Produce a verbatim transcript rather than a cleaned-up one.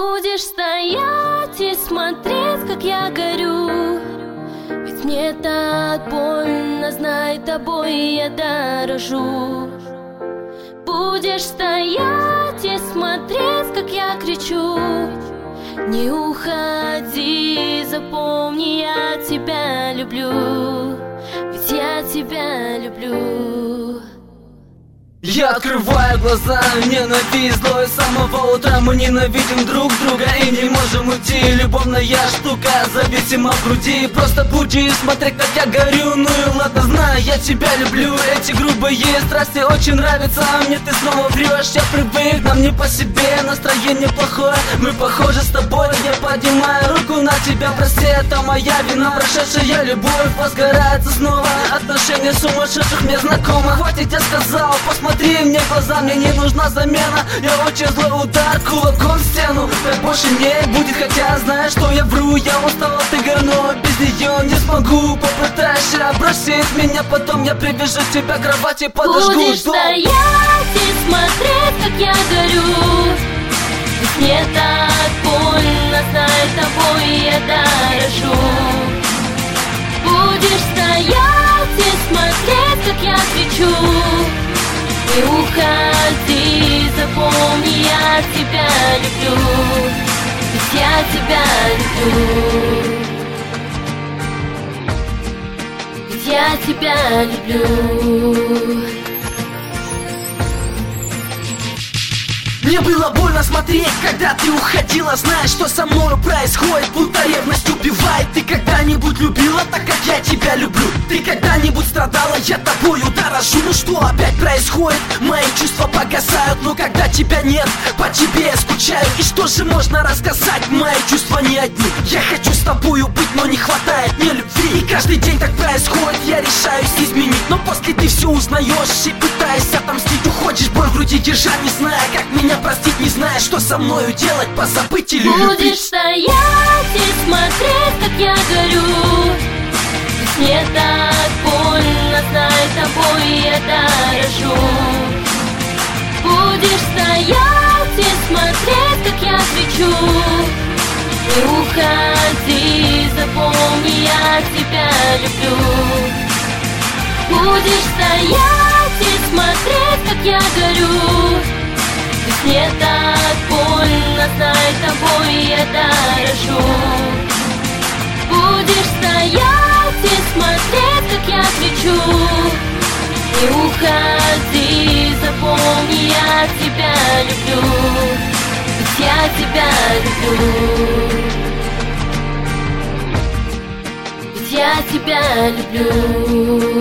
Будешь стоять и смотреть, как я горю, ведь мне так больно, знай, тобой я дорожу. Будешь стоять и смотреть, как я кричу: не уходи, запомни, я тебя люблю, ведь я тебя люблю. Я открываю глаза, ненависть злой. С самого утра мы ненавидим друг друга и не можем уйти. Любовная штука зависима в груди. Просто буди, смотри, как я горю. Ну и ладно, знаю, я тебя люблю. Эти грубые страсти очень нравятся, а мне ты снова врешь. Я привык, нам не по себе, настроение плохое. Мы похожи с тобой, я поднимаю руку на тебя. Прости, это моя вина, прошедшая любовь возгорается снова. Отношения сумасшедших мне знакомы. Хватит, я сказал, посмотри Смотри мне в глаза, мне не нужна замена. Я очень злой удар кулаком в стену. Так больше не будет, хотя знаешь, что я вру. Я устал от игр, но без нее не смогу. Попытаешься бросить меня, потом я привяжу тебя к кровати, подожгу. Будешь стоять и смотреть, как я горю, ведь мне так больно, знай, тобой я дорожу. Будешь стоять и смотреть, как я кричу: не уходи, запомни, я тебя люблю, ведь я тебя люблю, ведь я тебя люблю. Мне было больно смотреть, когда ты уходила. Знаешь, что со мною происходит, будто ревность убивает. Ты когда-нибудь любила так, как я тебя люблю? Ты когда-нибудь страдала, я тобою дорожу. Ну что опять происходит? Мои чувства погасают, но когда тебя нет, по тебе я скучаю. И что же можно рассказать? Мои чувства не одни. Я хочу с тобою быть, но не хватает мне любви. И каждый день так происходит, я решаюсь изменить, но после ты все узнаешь и пытаешься отомстить. Уходишь, боль в груди держать, не зная, как меня простить, не зная, что со мною делать, позабыть или любить. Будешь стоять и смотреть, как я горю, ведь мне так больно, знай, тобой я дорожу. Будешь стоять и смотреть, как я кричу: не уходи, запомни, я тебя люблю. Будешь стоять и смотреть, как я горю, ведь мне так больно, знай, тобой я дорожу. Будешь стоять и смотреть, как я кричу: не уходи, запомни, я тебя люблю, ведь я тебя люблю, ведь я тебя люблю.